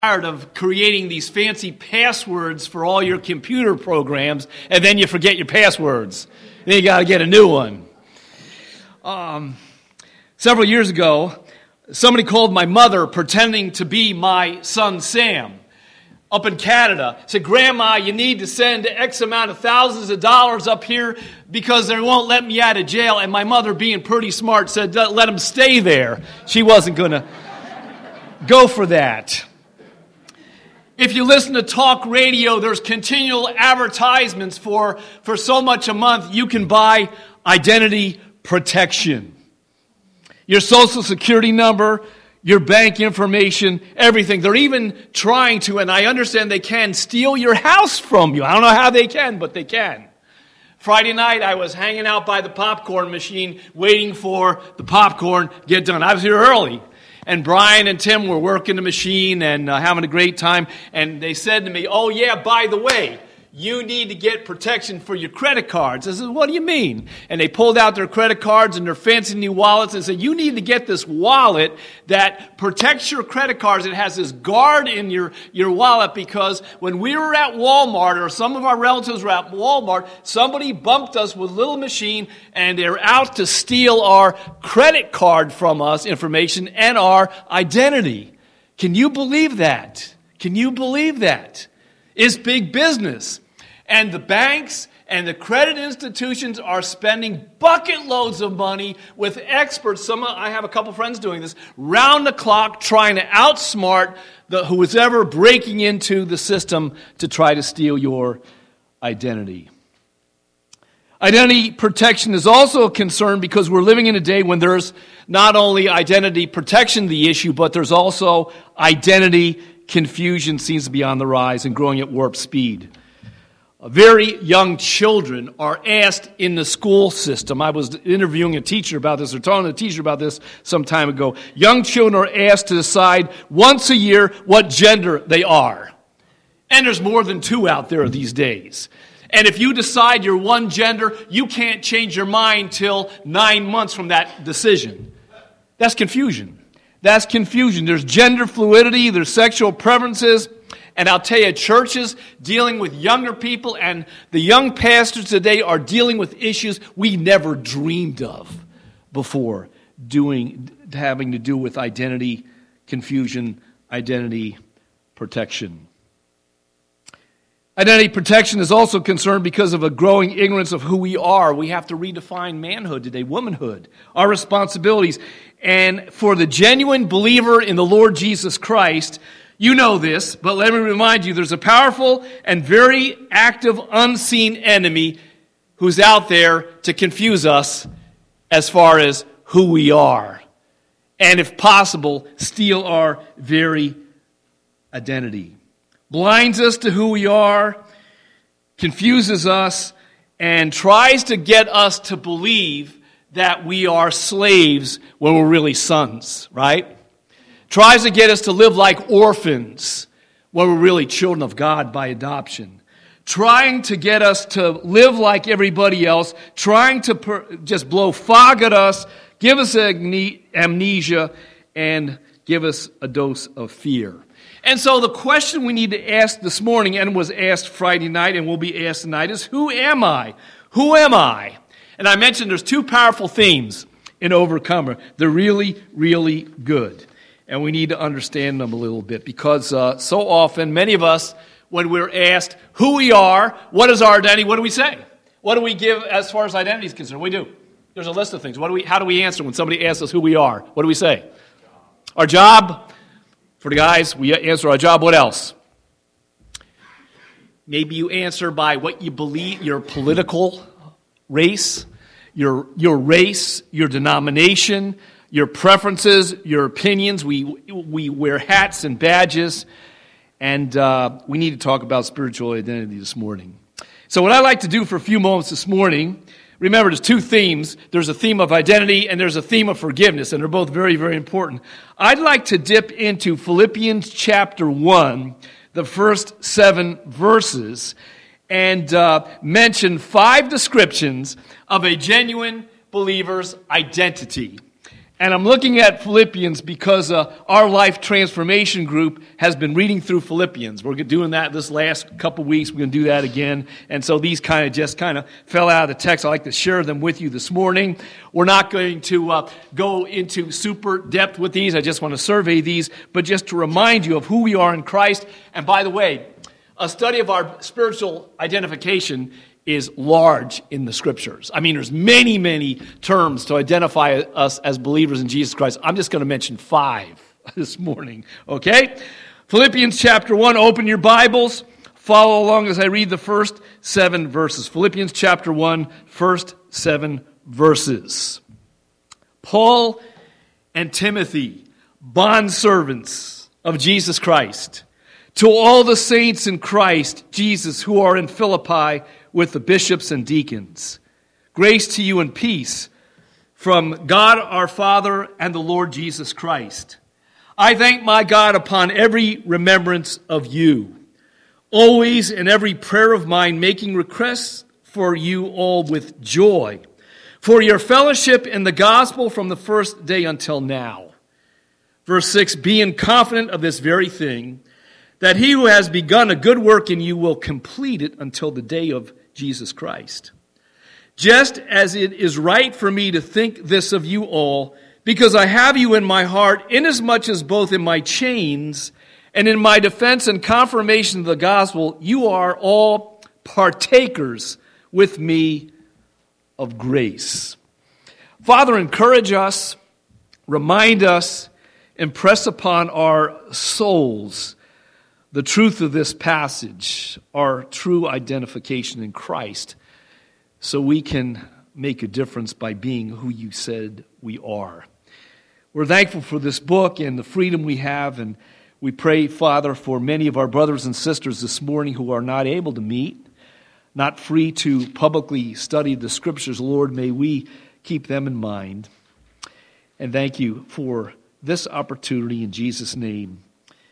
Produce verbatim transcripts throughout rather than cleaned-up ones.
tired of creating these fancy passwords for all your computer programs, and then you forget your passwords. Then you got to get a new one. Um, several years ago, somebody called my mother pretending to be my son Sam up in Canada. Said, "Grandma, you need to send X amount of thousands of dollars up here because they won't let me out of jail." And my mother, being pretty smart, said, "Let him stay there." She wasn't going to go for that. If you listen to talk radio, there's continual advertisements for, for so much a month. You can buy identity protection. Your social security number, your bank information, everything. They're even trying to, and I understand they can, steal your house from you. I don't know how they can, but they can. Friday night, I was hanging out by the popcorn machine waiting for the popcorn to get done. I was here early. And Brian and Tim were working the machine and uh, having a great time. And they said to me, "Oh, yeah, by the way, you need to get protection for your credit cards." I said, "What do you mean?" And they pulled out their credit cards and their fancy new wallets and said, "You need to get this wallet that protects your credit cards. It has this guard in your, your wallet because when we were at Walmart, or some of our relatives were at Walmart, somebody bumped us with a little machine and they're out to steal our credit card from us, information, and our identity." Can you believe that? Can you believe that? It's big business. And the banks and the credit institutions are spending bucket loads of money with experts. Some, I have a couple friends doing this, round the clock trying to outsmart the, who is ever breaking into the system to try to steal your identity. Identity protection is also a concern because we're living in a day when there's not only identity protection the issue, but there's also identity confusion seems to be on the rise and growing at warp speed. Very young children are asked in the school system. I was interviewing a teacher about this, or telling a teacher about this some time ago. Young children are asked to decide once a year what gender they are. And there's more than two out there these days. And if you decide you're one gender, you can't change your mind till nine months from that decision. That's confusion. That's confusion. There's gender fluidity, there's sexual preferences, and I'll tell you, churches dealing with younger people and the young pastors today are dealing with issues we never dreamed of before, doing having to do with identity confusion, identity protection. Identity protection is also concerned because of a growing ignorance of who we are. We have to redefine manhood today, womanhood, our responsibilities. And for the genuine believer in the Lord Jesus Christ, you know this, but let me remind you, there's a powerful and very active unseen enemy who's out there to confuse us as far as who we are. And if possible, steal our very identity. Blinds us to who we are, confuses us, and tries to get us to believe that we are slaves when we're really sons, right? Tries to get us to live like orphans when we're really children of God by adoption. Trying to get us to live like everybody else, trying to per- just blow fog at us, give us amnesia, and give us a dose of fear. And so the question we need to ask this morning, and was asked Friday night and will be asked tonight, is who am I? Who am I? And I mentioned there's two powerful themes in Overcomer. They're really, really good. And we need to understand them a little bit because uh, so often, many of us, when we're asked who we are, what is our identity, what do we say? What do we give as far as identity is concerned? We do. There's a list of things. What do we? How do we answer when somebody asks us who we are? What do we say? Our job. For the guys, we answer our job. What else? Maybe you answer by what you believe, your political race, your your race, your denomination, your preferences, your opinions. We we wear hats and badges, and uh, we need to talk about spiritual identity this morning. So what I'd like to do for a few moments this morning, remember there's two themes. There's a theme of identity and there's a theme of forgiveness, and they're both very, very important. I'd like to dip into Philippians chapter one, the first seven verses, and uh, mention five descriptions of a genuine believer's identity. And I'm looking at Philippians because uh, our Life Transformation Group has been reading through Philippians. We're doing that this last couple weeks. We're going to do that again. And so these kind of just kind of fell out of the text. I'd like to share them with you this morning. We're not going to uh, go into super depth with these. I just want to survey these, but just to remind you of who we are in Christ. And by the way, a study of our spiritual identification is large in the Scriptures. I mean, there's many, many terms to identify us as believers in Jesus Christ. I'm just going to mention five this morning, okay? Philippians chapter one, open your Bibles. Follow along as I read the first seven verses. Philippians chapter one, first seven verses. Paul and Timothy, bondservants of Jesus Christ, to all the saints in Christ Jesus who are in Philippi with the bishops and deacons. Grace to you and peace from God our Father and the Lord Jesus Christ. I thank my God upon every remembrance of you, always in every prayer of mine making requests for you all with joy, for your fellowship in the gospel from the first day until now. Verse six, being confident of this very thing, that he who has begun a good work in you will complete it until the day of Jesus Christ. Just as it is right for me to think this of you all, because I have you in my heart, inasmuch as both in my chains and in my defense and confirmation of the gospel, you are all partakers with me of grace. Father, encourage us, remind us, impress upon our souls the truth of this passage, our true identification in Christ, so we can make a difference by being who you said we are. We're thankful for this book and the freedom we have, and we pray, Father, for many of our brothers and sisters this morning who are not able to meet, not free to publicly study the Scriptures. Lord, may we keep them in mind. And thank you for this opportunity in Jesus' name.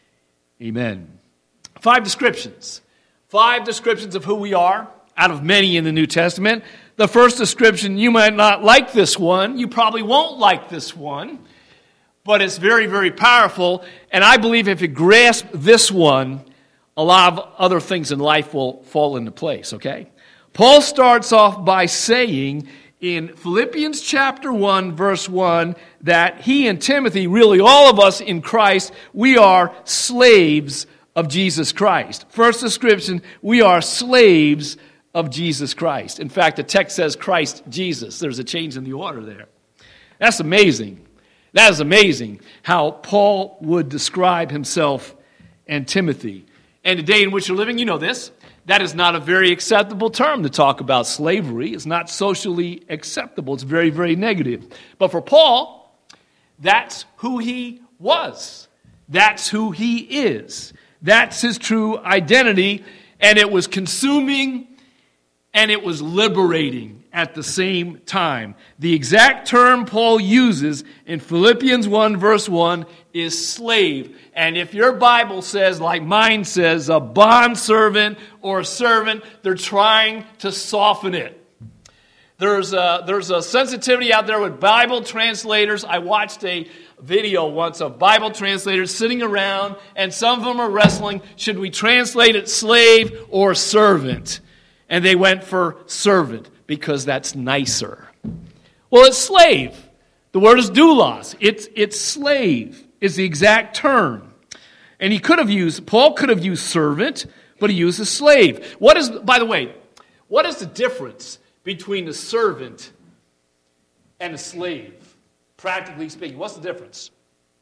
Amen. Five descriptions. Five descriptions of who we are, out of many in the New Testament. The first description, you might not like this one. You probably won't like this one. But it's very, very powerful. And I believe if you grasp this one, a lot of other things in life will fall into place, okay? Paul starts off by saying in Philippians chapter one, verse one, that he and Timothy, really all of us in Christ, we are slaves of Jesus Christ. First description, we are slaves of Jesus Christ. In fact, the text says Christ Jesus. There's a change in the order there. That's amazing. That is amazing how Paul would describe himself and Timothy. And the day in which you're living, you know this, that is not a very acceptable term to talk about slavery. It's not socially acceptable. It's very, very negative. But for Paul, that's who he was. That's who he is. That's his true identity, and it was consuming and it was liberating at the same time. The exact term Paul uses in Philippians one, verse one, is slave. And if your Bible says, like mine says, a bondservant or a servant, they're trying to soften it. There's a, there's a sensitivity out there with Bible translators. I watched a video once of Bible translators sitting around, and some of them are wrestling. Should we translate it slave or servant? And they went for servant because that's nicer. Well, it's slave. The word is doulos. It's, it's slave is the exact term. And he could have used, Paul could have used servant, but he uses slave. What is, by the way, what is the difference between a servant and a slave? Practically speaking, what's the difference?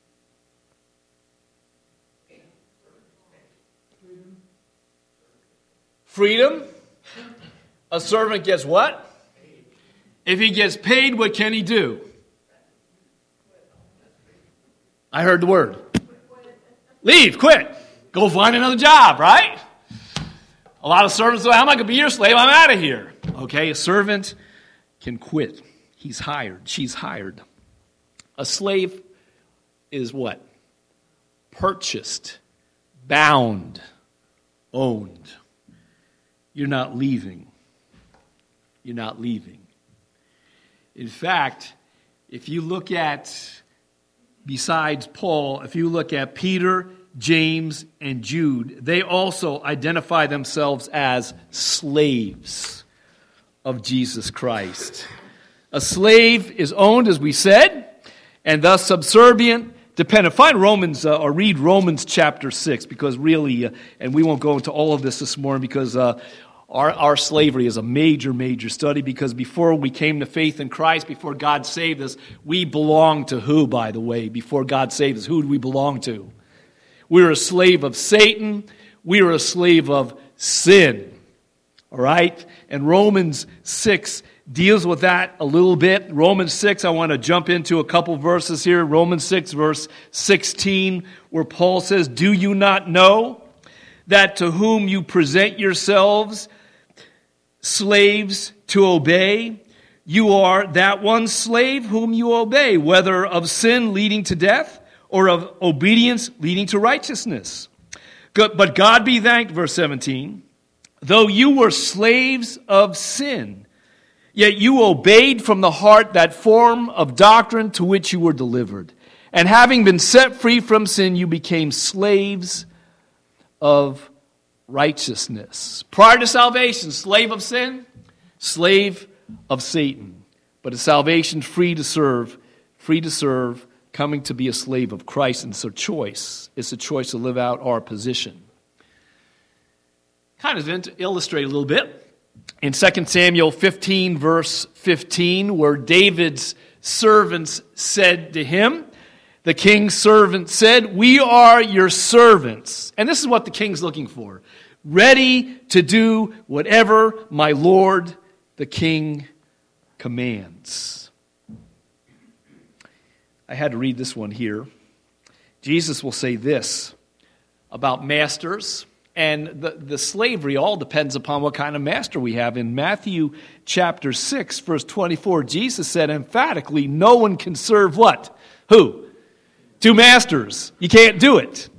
Freedom. A servant gets what? If he gets paid, what can he do? I heard the word. Leave, quit. Go find another job, right? A lot of servants say, I'm not going to be your slave, I'm out of here. Okay, a servant can quit. He's hired, she's hired. A slave is what? Purchased, bound, owned. You're not leaving. You're not leaving. In fact, if you look at, besides Paul, if you look at Peter, James, and Jude, they also identify themselves as slaves of Jesus Christ. A slave is owned, as we said, and thus subservient, dependent. Find Romans, uh, or read Romans chapter six, because really, uh, and we won't go into all of this this morning, because uh, our, our slavery is a major, major study, because before we came to faith in Christ, before God saved us, we belonged to who, by the way? Before God saved us, who did we belong to? We were a slave of Satan. We were a slave of sin. All right? And Romans six deals with that a little bit. Romans six, I want to jump into a couple verses here. Romans six, verse sixteen, where Paul says, "Do you not know that to whom you present yourselves slaves to obey, you are that one slave whom you obey, whether of sin leading to death or of obedience leading to righteousness? But God be thanked," verse seventeen, "though you were slaves of sin, yet you obeyed from the heart that form of doctrine to which you were delivered. And having been set free from sin, you became slaves of righteousness." Prior to salvation, slave of sin, slave of Satan. But at salvation, free to serve, free to serve, coming to be a slave of Christ. And it's a choice. It's a choice to live out our position. Kind of to illustrate a little bit, in Second Samuel fifteen, verse fifteen, where David's servants said to him, the king's servant said, "We are your servants." And this is what the king's looking for. "Ready to do whatever my lord, the king, commands." I had to read this one here. Jesus will say this about masters. And the, the slavery all depends upon what kind of master we have. In Matthew chapter six, verse twenty-four, Jesus said emphatically, no one can serve what? Who? Two masters. You can't do it.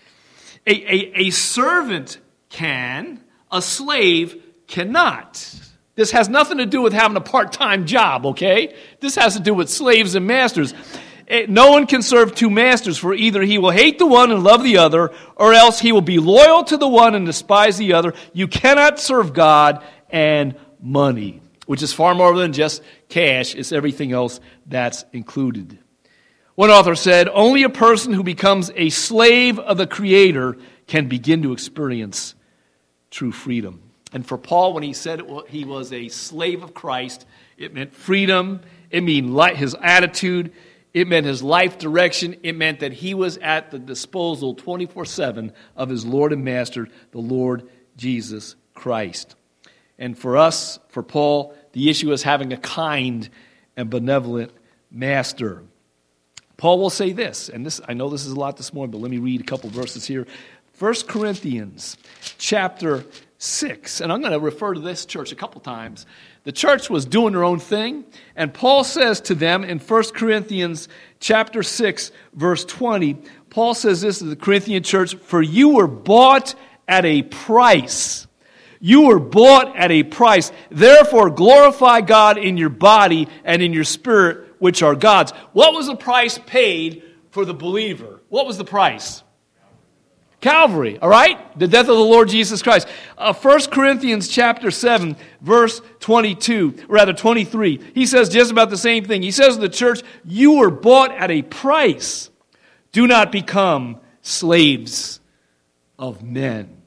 A, a, a servant can, a slave cannot. This has nothing to do with having a part-time job, okay? This has to do with slaves and masters. No one can serve two masters, for either he will hate the one and love the other, or else he will be loyal to the one and despise the other. You cannot serve God and money, which is far more than just cash. It's everything else that's included. One author said, only a person who becomes a slave of the Creator can begin to experience true freedom. And for Paul, when he said he was a slave of Christ, it meant freedom, it meant his attitude, it meant his life direction. It meant that he was at the disposal twenty-four seven of his Lord and Master, the Lord Jesus Christ. And for us, for Paul, the issue is having a kind and benevolent master. Paul will say this, and this I know this is a lot this morning, but let me read a couple verses here. First Corinthians chapter six, and I'm going to refer to this church a couple times. The church was doing their own thing, and Paul says to them in First Corinthians chapter six, verse twenty, Paul says this to the Corinthian church, "For you were bought at a price. You were bought at a price. Therefore glorify God in your body and in your spirit, which are God's." What was the price paid for the believer? What was the price? Calvary, all right? The death of the Lord Jesus Christ. Uh, First Corinthians chapter seven, verse twenty-two, rather twenty-three. He says just about the same thing. He says to the church, you were bought at a price. Do not become slaves of men.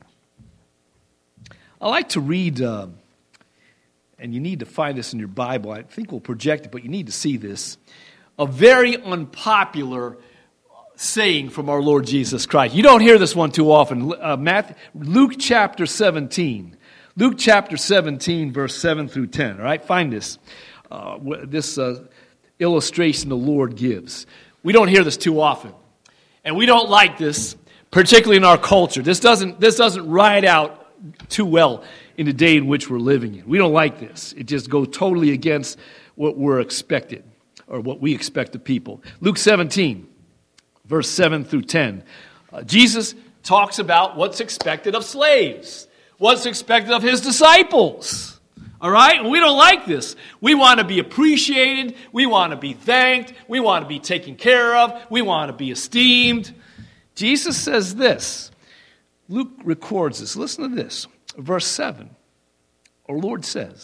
I like to read, uh, and you need to find this in your Bible. I think we'll project it, but you need to see this. A very unpopular saying from our Lord Jesus Christ. You don't hear this one too often. Uh, Matthew, Luke chapter seventeen. Luke chapter seventeen, verse seven through ten. All right, find this. Uh, this uh, illustration the Lord gives. We don't hear this too often. And we don't like this, particularly in our culture. This doesn't, this doesn't ride out too well in the day in which we're living in. We don't like this. It just goes totally against what we're expected, or what we expect of people. Luke seventeen. Verse seven through ten. Uh, Jesus talks about what's expected of slaves. What's expected of his disciples. All right? And we don't like this. We want to be appreciated. We want to be thanked. We want to be taken care of. We want to be esteemed. Jesus says this. Luke records this. Listen to this. Verse seven. Our Lord says,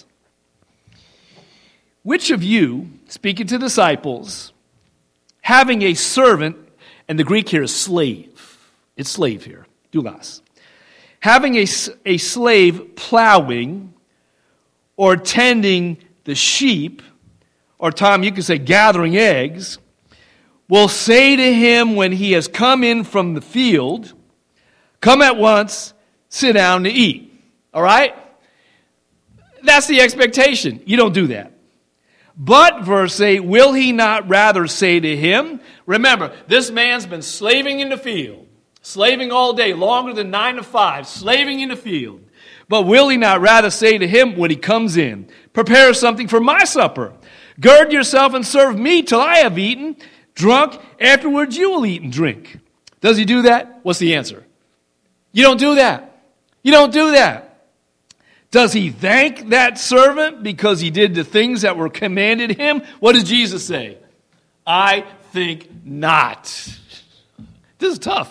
which of you, speaking to disciples, having a servant, and the Greek here is slave. It's slave here. Doulos. Having a, a slave plowing or tending the sheep, or Tom, you could say gathering eggs, will say to him when he has come in from the field, come at once, sit down to eat. All right? That's the expectation. You don't do that. But, verse eight, will he not rather say to him, remember, this man's been slaving in the field, slaving all day, longer than nine to five, slaving in the field. But will he not rather say to him when he comes in, prepare something for my supper, gird yourself and serve me till I have eaten, drunk, afterwards you will eat and drink. Does he do that? What's the answer? You don't do that. You don't do that. Does he thank that servant because he did the things that were commanded him? What does Jesus say? I think not. This is tough.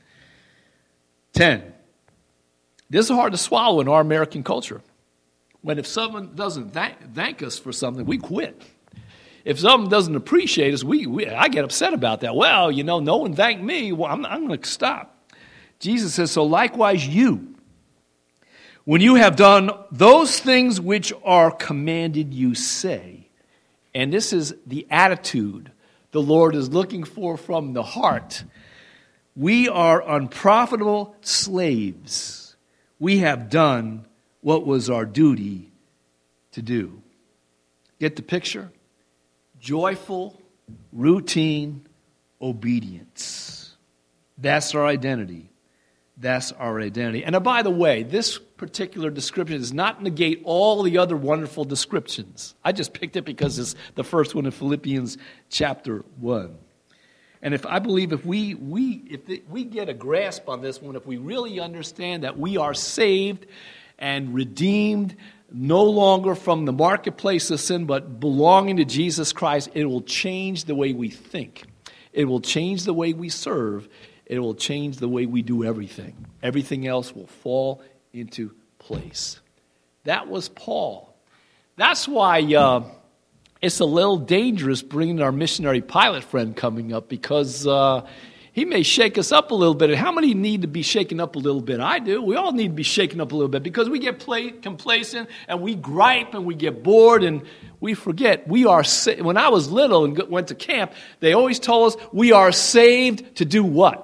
Ten. This is hard to swallow in our American culture. When if someone doesn't thank, thank us for something, we quit. If someone doesn't appreciate us, we, we I get upset about that. Well, you know, no one thanked me. Well, I'm, I'm going to stop. Jesus says, so likewise you, when you have done those things which are commanded you, say. And this is the attitude the Lord is looking for from the heart. We are unprofitable slaves. We have done what was our duty to do. Get the picture? Joyful, routine obedience. That's our identity. That's our identity. And uh, by the way, this particular description does not negate all the other wonderful descriptions. I just picked it because it's the first one in Philippians chapter one. And if I believe if we we if the, we get a grasp on this one, if we really understand that we are saved and redeemed, no longer from the marketplace of sin, but belonging to Jesus Christ, it will change the way we think. It will change the way we serve. It will change the way we do everything. Everything else will fall into place. That was Paul. That's why uh, it's a little dangerous bringing our missionary pilot friend coming up, because uh, he may shake us up a little bit. And how many need to be shaken up a little bit? I do. We all need to be shaken up a little bit because we get play, complacent and we gripe and we get bored and we forget. We are sa- When I was little and went to camp, they always told us we are saved to do what?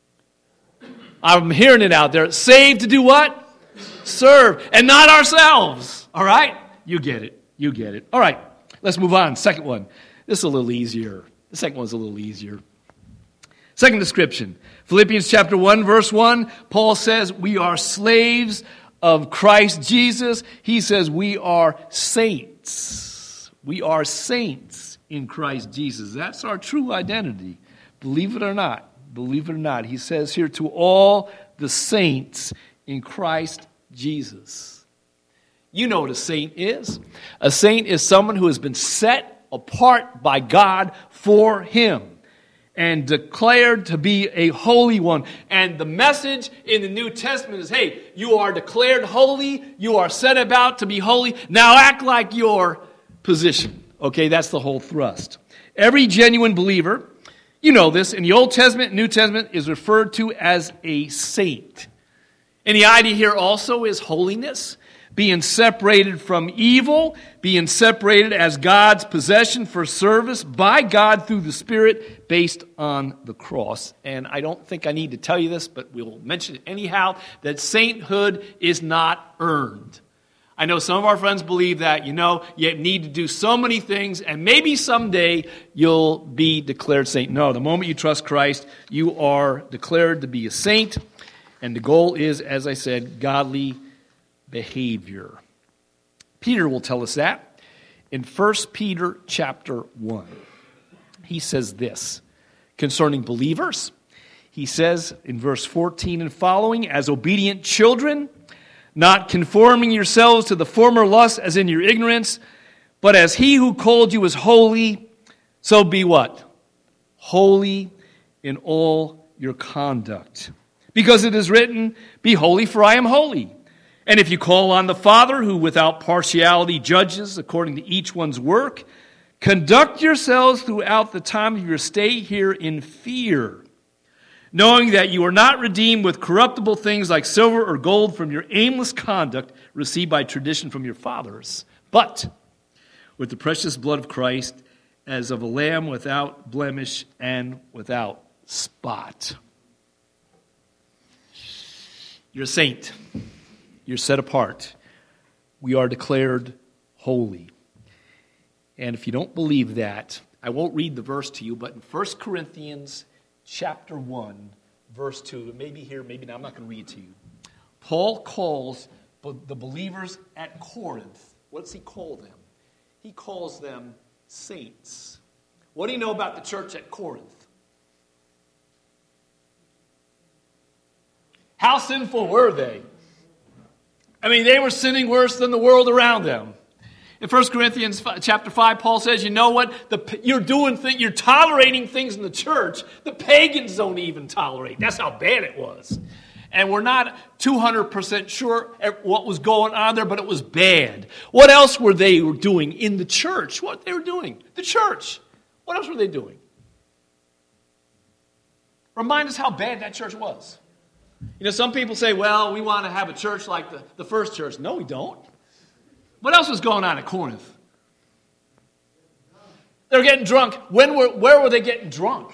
I'm hearing it out there. Saved to do what? Serve. And not ourselves. All right? You get it. You get it. All right. Let's move on. Second one. This is a little easier. The second one's a little easier. Second description. Philippians chapter one, verse one. Paul says we are slaves of Christ Jesus. He says we are saints. We are saints in Christ Jesus. That's our true identity. Believe it or not. Believe it or not, he says here, to all the saints in Christ Jesus. You know what a saint is. A saint is someone who has been set apart by God for him and declared to be a holy one. And the message in the New Testament is, hey, you are declared holy. You are set about to be holy. Now act like your position. Okay, that's the whole thrust. Every genuine believer, you know this, in the Old Testament and New Testament, is referred to as a saint. And the idea here also is holiness, being separated from evil, being separated as God's possession for service by God through the Spirit based on the cross. And I don't think I need to tell you this, but we'll mention it anyhow, that sainthood is not earned. I know some of our friends believe that, you know, you need to do so many things and maybe someday you'll be declared saint. No, the moment you trust Christ, you are declared to be a saint. And the goal is, as I said, godly behavior. Peter will tell us that in First Peter chapter one. He says this concerning believers. He says in verse fourteen and following, as obedient children, not conforming yourselves to the former lusts as in your ignorance, but as he who called you is holy, so be what? Holy in all your conduct. Because it is written, be holy, for I am holy. And if you call on the Father, who without partiality judges according to each one's work, conduct yourselves throughout the time of your stay here in fear, knowing that you are not redeemed with corruptible things like silver or gold from your aimless conduct received by tradition from your fathers, but with the precious blood of Christ, as of a lamb without blemish and without spot. You're a saint. You're set apart. We are declared holy. And if you don't believe that, I won't read the verse to you, but in First Corinthians chapter one, verse two, it may be here, maybe not, I'm not going to read it to you. Paul calls the believers at Corinth, what does he call them? He calls them saints. What do you know about the church at Corinth? How sinful were they? I mean, they were sinning worse than the world around them. In First Corinthians chapter five, Paul says, you know what? The, you're doing things, you're tolerating things in the church the pagans don't even tolerate. That's how bad it was. And we're not two hundred percent sure what was going on there, but it was bad. What else were they doing in the church? What they were doing? The church. What else were they doing? Remind us how bad that church was. You know, some people say, well, we want to have a church like the, the first church. No, we don't. What else was going on at Corinth? They were getting drunk. When were, where were they getting drunk?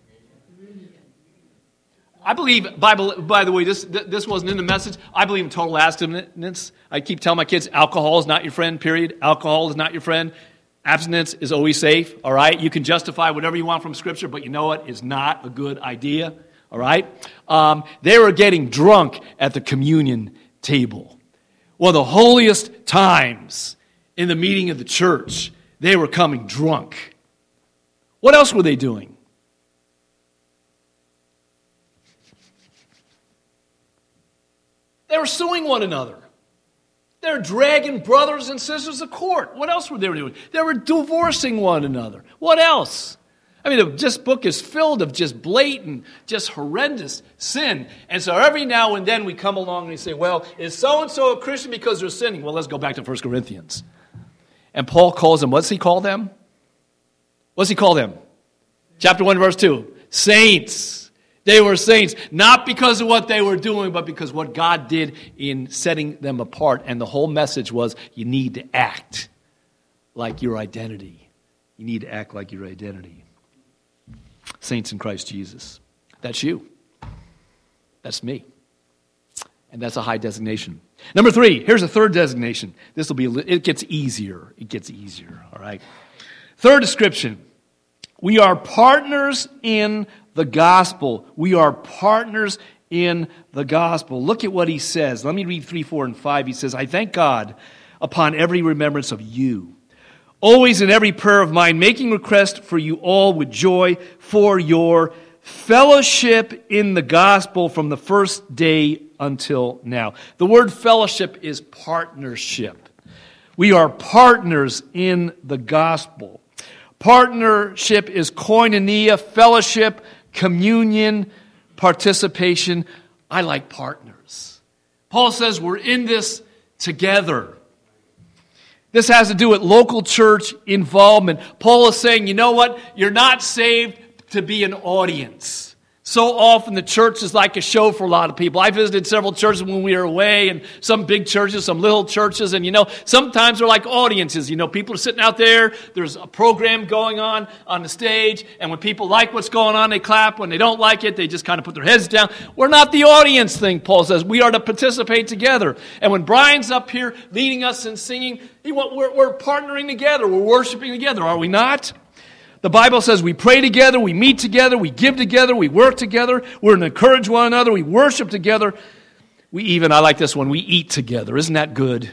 I believe, Bible, by the way, this this wasn't in the message. I believe in total abstinence. I keep telling my kids, alcohol is not your friend, period. Alcohol is not your friend. Abstinence is always safe, all right? You can justify whatever you want from Scripture, but you know what? It's not a good idea, all right? Um, they were getting drunk at the communion table. One of the holiest times in the meeting of the church, they were coming drunk. What else were they doing? They were suing one another. They were dragging brothers and sisters to court. What else were they doing? They were divorcing one another. What else? I mean, this book is filled of just blatant, just horrendous sin. And so every now and then we come along and we say, well, is so-and-so a Christian because they're sinning? Well, let's go back to First Corinthians. And Paul calls them, what's he call them? What's he call them? Chapter one, verse two. Saints. They were saints, not because of what they were doing, but because what God did in setting them apart. And the whole message was, you need to act like your identity. You need to act like your identity. Saints in Christ Jesus. That's you. That's me. And that's a high designation. Number three, here's a third designation. This will be, a, it gets easier. It gets easier, all right? Third description. We are partners in the gospel. We are partners in the gospel. Look at what he says. Let me read three, four, and five. He says, I thank God upon every remembrance of you, always in every prayer of mine, making request for you all with joy for your fellowship in the gospel from the first day until now. The word fellowship is partnership. We are partners in the gospel. Partnership is koinonia, fellowship, communion, participation. I like partners. Paul says we're in this together. This has to do with local church involvement. Paul is saying, you know what? You're not saved to be an audience. So often the church is like a show for a lot of people. I visited several churches when we were away, and some big churches, some little churches, and you know, sometimes they're like audiences. You know, people are sitting out there, there's a program going on on the stage, and when people like what's going on, they clap. When they don't like it, they just kind of put their heads down. We're not the audience thing, Paul says. We are to participate together. And when Brian's up here leading us in singing, we're, we're partnering together. We're worshiping together, are we not? The Bible says we pray together, we meet together, we give together, we work together, we're to encourage one another, we worship together. We even, I like this one, we eat together. Isn't that good?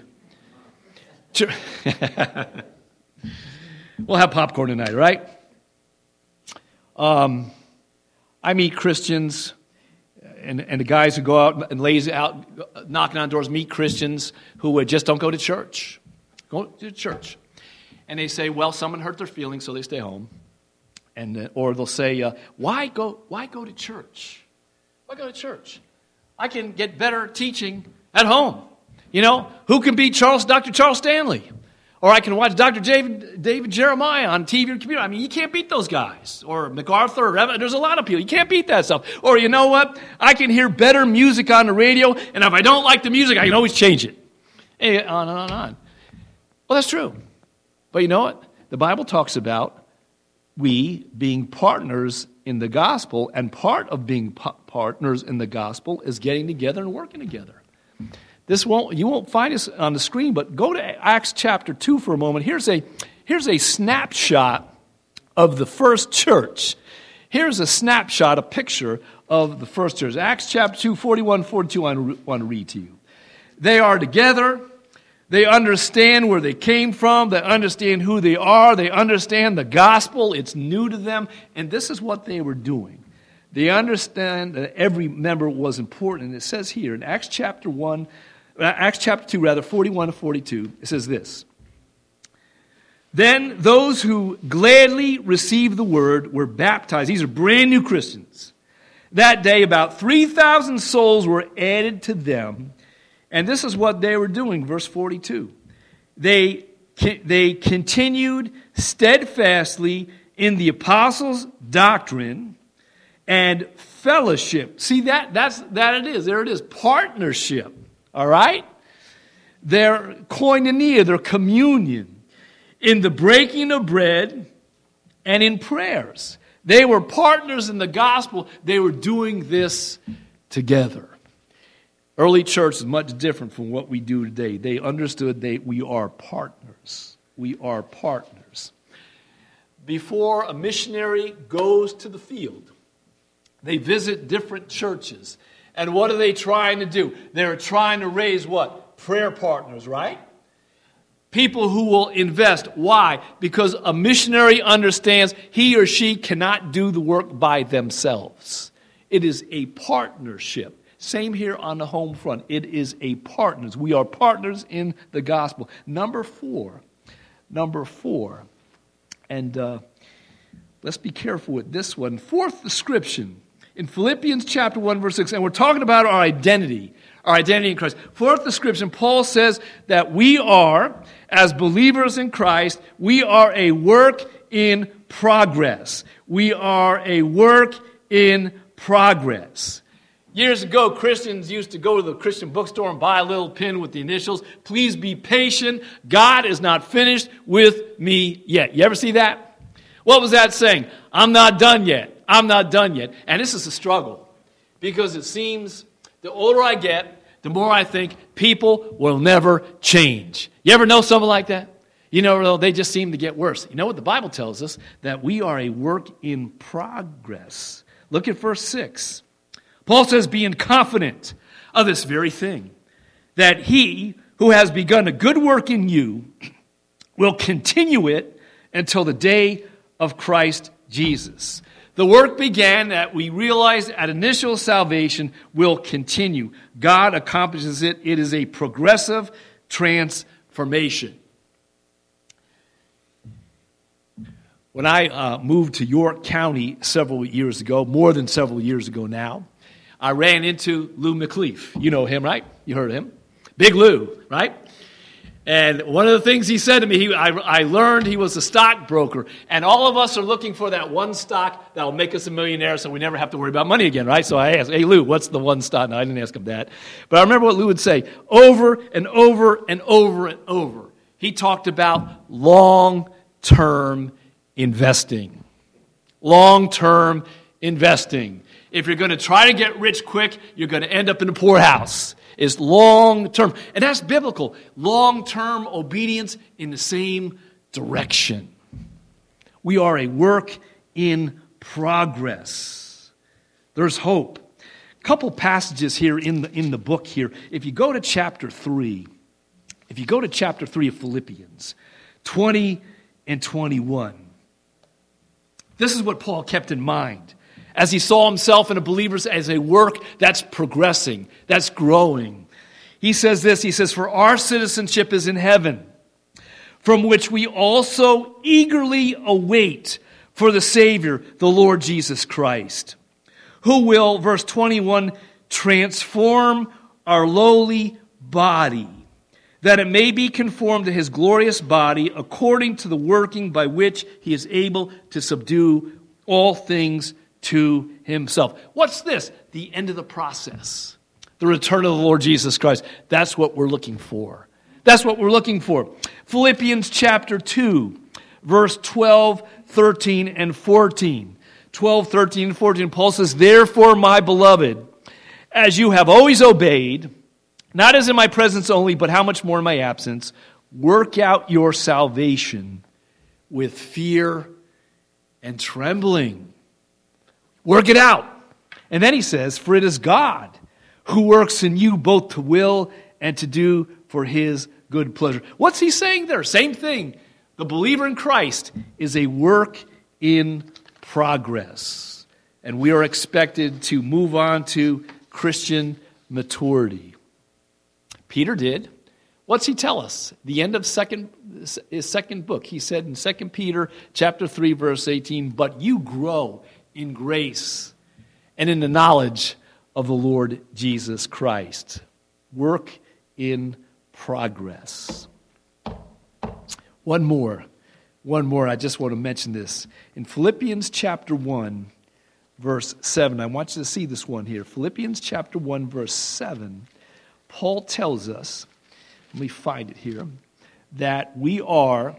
We'll have popcorn tonight, right? Um, I meet Christians. and, and the guys who go out and lays out, knocking on doors, meet Christians who just don't go to church. Go to church. And they say, well, someone hurt their feelings, so they stay home. And uh, or they'll say, uh, why go why go to church? Why go to church? I can get better teaching at home. You know, who can beat Charles, Doctor Charles Stanley? Or I can watch Doctor David, David Jeremiah on T V or computer. I mean, you can't beat those guys. Or MacArthur, or Evan. There's a lot of people. You can't beat that stuff. Or you know what? I can hear better music on the radio, and if I don't like the music, I can always change it. And on and on and on. Well, that's true. But you know what? The Bible talks about we being partners in the gospel, and part of being p- partners in the gospel is getting together and working together. This won't you won't find us on the screen, but go to Acts chapter two for a moment. Here's a here's a snapshot of the first church. Here's a snapshot, a picture of the first church. Acts chapter two, forty-one, forty-two, I want to read to you. They are together. They understand where they came from. They understand who they are. They understand the gospel. It's new to them. And this is what they were doing. They understand that every member was important. And it says here in Acts chapter one, Acts chapter two, rather, forty-one to forty-two, it says this. Then those who gladly received the word were baptized. These are brand new Christians. That day, about three thousand souls were added to them. And this is what they were doing, verse forty-two. They, they continued steadfastly in the apostles' doctrine and fellowship. See, that that's that it is. There it is. Partnership. All right? Their koinonia, their communion, in the breaking of bread and in prayers. They were partners in the gospel. They were doing this together. Early church is much different from what we do today. They understood that we are partners. We are partners. Before a missionary goes to the field, they visit different churches. And what are they trying to do? They're trying to raise what? Prayer partners, right? People who will invest. Why? Because a missionary understands he or she cannot do the work by themselves. It is a partnership. Same here on the home front. It is a partners. We are partners in the gospel. Number four. Number four. And uh, let's be careful with this one. Fourth description. In Philippians chapter one, verse six, and we're talking about our identity, our identity in Christ. Fourth description, Paul says that we are, as believers in Christ, we are a work in progress. We are a work in progress. Years ago, Christians used to go to the Christian bookstore and buy a little pin with the initials. Please be patient. God is not finished with me yet. You ever see that? What was that saying? I'm not done yet. I'm not done yet. And this is a struggle because it seems the older I get, the more I think people will never change. You ever know someone like that? You know, they just seem to get worse. You know what the Bible tells us? That we are a work in progress. Look at verse six. Paul says, being confident of this very thing, that he who has begun a good work in you will continue it until the day of Christ Jesus. The work began that we realized at initial salvation will continue. God accomplishes it. It is a progressive transformation. When I uh, moved to York County several years ago, more than several years ago now, I ran into Lou McLeaf. You know him, right? You heard of him. Big Lou, right? And one of the things he said to me, he, I, I learned he was a stockbroker. And all of us are looking for that one stock that will make us a millionaire so we never have to worry about money again, right? So I asked, hey, Lou, what's the one stock? No, I didn't ask him that. But I remember what Lou would say over and over and over and over. He talked about long-term investing. Long-term investing. If you're going to try to get rich quick, you're going to end up in the poorhouse. It's long-term. And that's biblical. Long-term obedience in the same direction. We are a work in progress. There's hope. A couple passages here in the, in the book here. If you go to chapter three, if you go to chapter three of Philippians, twenty and twenty-one, this is what Paul kept in mind as he saw himself and the believers as a work that's progressing, that's growing. He says this, he says, "For our citizenship is in heaven, from which we also eagerly await for the Savior, the Lord Jesus Christ, who will," verse twenty-one, "transform our lowly body, that it may be conformed to his glorious body, according to the working by which he is able to subdue all things to himself." What's this? The end of the process. The return of the Lord Jesus Christ. That's what we're looking for. That's what we're looking for. Philippians chapter two, verse twelve, thirteen, and fourteen. twelve, thirteen, and fourteen. Paul says, "Therefore, my beloved, as you have always obeyed, not as in my presence only, but how much more in my absence, work out your salvation with fear and trembling." Work it out. And then he says, "For it is God who works in you both to will and to do for his good pleasure." What's he saying there? Same thing. The believer in Christ is a work in progress. And we are expected to move on to Christian maturity. Peter did. What's he tell us? The end of second, his second book. He said in Second Peter chapter three, verse eighteen, "But you grow in grace and in the knowledge of the Lord Jesus Christ." Work in progress. One more. One more. I just want to mention this. In Philippians chapter one, verse seven. I want you to see this one here. Philippians chapter one, verse seven. Paul tells us, let me find it here, that we are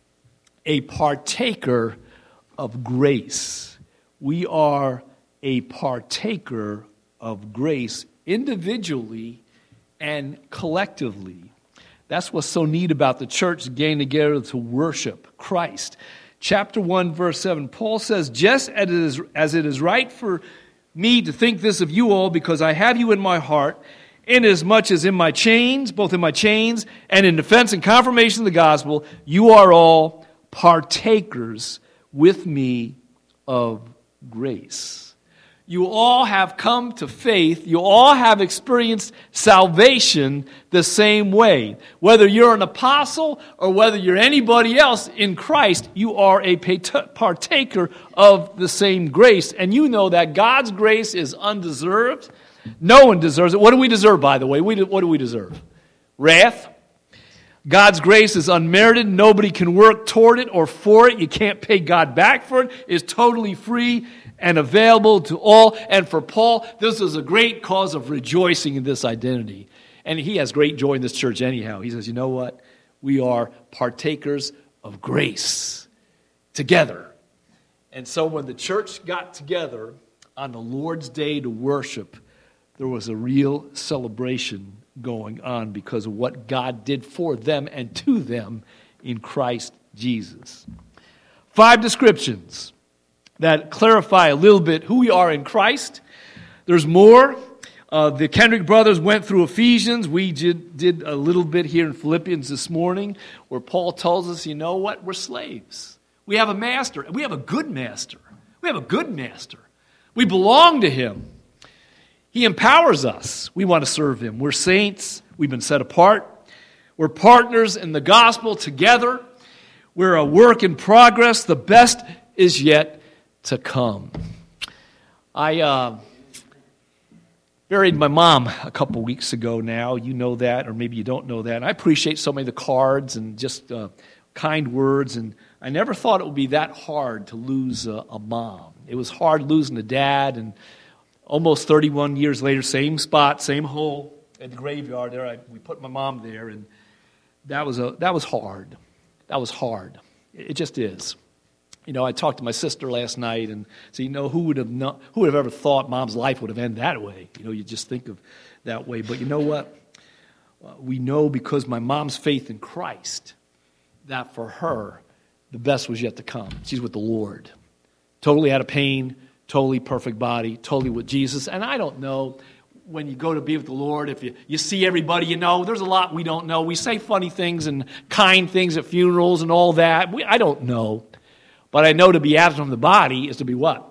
a partaker of grace. We are a partaker of grace individually and collectively. That's what's so neat about the church getting together to worship Christ. Chapter one, verse seven, Paul says, "Just as it is, as it is right for me to think this of you all, because I have you in my heart, inasmuch as in my chains, both in my chains and in defense and confirmation of the gospel, you are all partakers with me of grace." You all have come to faith. You all have experienced salvation the same way. Whether you're an apostle or whether you're anybody else in Christ, you are a partaker of the same grace. And you know that God's grace is undeserved. No one deserves it. What do we deserve, by the way? We, what do we deserve? Wrath. God's grace is unmerited. Nobody can work toward it or for it. You can't pay God back for it. It's totally free and available to all. And for Paul, this is a great cause of rejoicing in this identity. And he has great joy in this church anyhow. He says, you know what? We are partakers of grace together. And so when the church got together on the Lord's Day to worship, there was a real celebration going on because of what God did for them and to them in Christ Jesus. Five descriptions that clarify a little bit who we are in Christ. There's more. Uh, the Kendrick brothers went through Ephesians. We did, did a little bit here in Philippians this morning where Paul tells us, you know what? We're slaves. We have a master. We have a good master. We have a good master. We belong to him. He empowers us. We want to serve him. We're saints. We've been set apart. We're partners in the gospel together. We're a work in progress. The best is yet to come. I uh, buried my mom a couple weeks ago now. You know that, or maybe you don't know that. And I appreciate so many of the cards and just uh, kind words. And I never thought it would be that hard to lose a, a mom. It was hard losing a dad, and almost thirty-one years later, same spot, same hole at the graveyard. There, I, we put my mom there, and that was a that was hard. That was hard. It, it just is. You know, I talked to my sister last night, and said, you know, who would have not, who would have ever thought Mom's life would have ended that way? You know, you just think of that way. But you know what? Uh, we know because my mom's faith in Christ that for her, the best was yet to come. She's with the Lord. Totally out of pain. Totally perfect body, totally with Jesus. And I don't know, when you go to be with the Lord, if you, you see everybody you know, there's a lot we don't know. We say funny things and kind things at funerals and all that. We, I don't know. But I know to be absent from the body is to be what?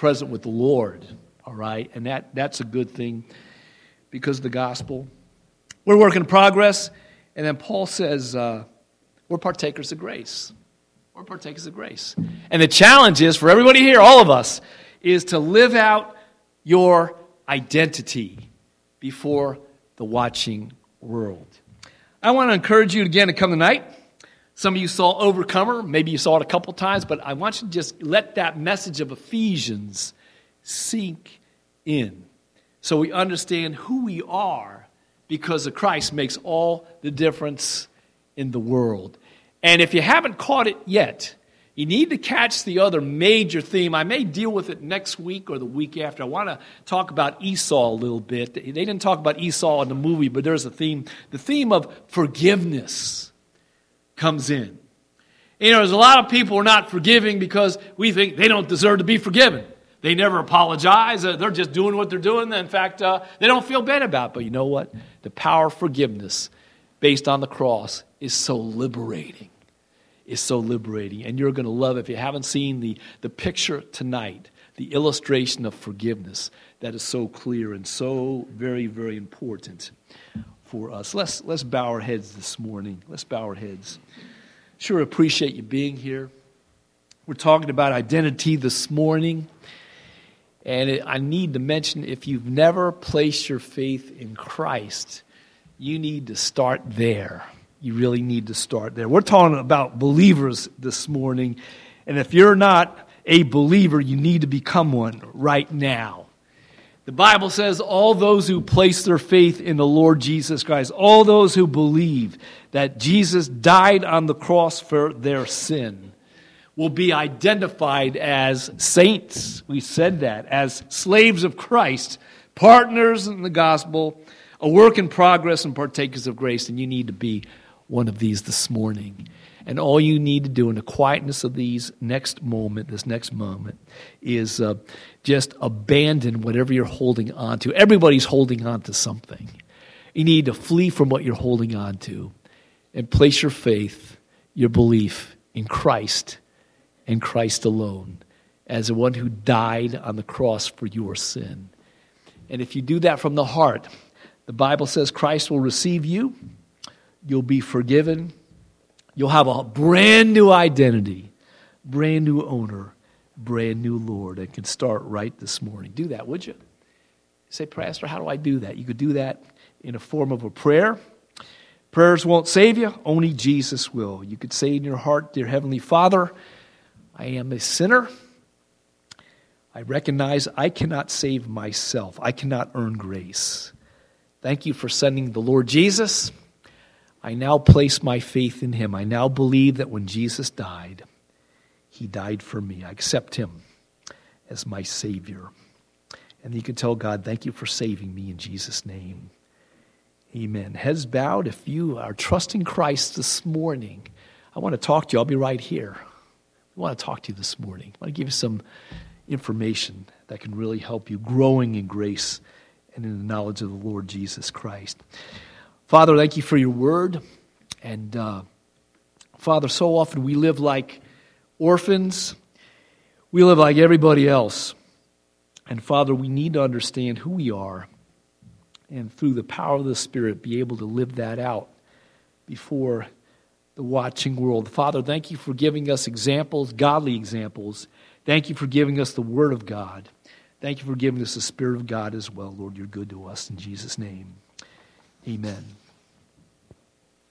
present with the Lord, all right? And that, that's a good thing because of the gospel. We're a work in progress, and then Paul says uh, we're partakers of grace. We're partakers of grace. And the challenge is for everybody here, all of us, is to live out your identity before the watching world. I want to encourage you again to come tonight. Some of you saw Overcomer. Maybe you saw it a couple times, but I want you to just let that message of Ephesians sink in so we understand who we are because of Christ makes all the difference in the world. And if you haven't caught it yet, you need to catch the other major theme. I may deal with it next week or the week after. I want to talk about Esau a little bit. They didn't talk about Esau in the movie, but there's a theme. The theme of forgiveness comes in. You know, there's a lot of people who are not forgiving because we think they don't deserve to be forgiven. They never apologize. They're just doing what they're doing. In fact, uh, they don't feel bad about it. But you know what? The power of forgiveness based on the cross is so liberating. Is so liberating. And you're going to love it. If you haven't seen the, the picture tonight, the illustration of forgiveness, that is so clear and so very, very important for us. Let's, let's bow our heads this morning. Let's bow our heads. Sure appreciate you being here. We're talking about identity this morning. And it, I need to mention, if you've never placed your faith in Christ, you need to start there. You really need to start there. We're talking about believers this morning. And if you're not a believer, you need to become one right now. The Bible says all those who place their faith in the Lord Jesus Christ, all those who believe that Jesus died on the cross for their sin, will be identified as saints. We said that, as slaves of Christ, partners in the gospel, a work in progress and partakers of grace, and you need to be one of these this morning. And all you need to do in the quietness of these next moment, this next moment, is uh, just abandon whatever you're holding on to. Everybody's holding on to something. You need to flee from what you're holding on to and place your faith, your belief in Christ and Christ alone as the one who died on the cross for your sin. And if you do that from the heart, the Bible says Christ will receive you. You'll be forgiven. You'll have a brand new identity, brand new owner, brand new Lord. It can start right this morning. Do that, would you? Say, Pastor, how do I do that? You could do that in a form of a prayer. Prayers won't save you. Only Jesus will. You could say in your heart, Dear Heavenly Father, I am a sinner. I recognize I cannot save myself. I cannot earn grace. Thank you for sending the Lord Jesus. I now place my faith in him. I now believe that when Jesus died, he died for me. I accept him as my Savior. And you can tell God, thank you for saving me in Jesus' name. Amen. Heads bowed. If you are trusting Christ this morning, I want to talk to you. I'll be right here. I want to talk to you this morning. I want to give you some information that can really help you growing in grace and in the knowledge of the Lord Jesus Christ. Father, thank you for your word. And uh, Father, so often we live like orphans. We live like everybody else. And Father, we need to understand who we are. And through the power of the Spirit, be able to live that out before the watching world. Father, thank you for giving us examples, godly examples. Thank you for giving us the Word of God. Thank you for giving us the Spirit of God as well. Lord, you're good to us. In Jesus' name, amen.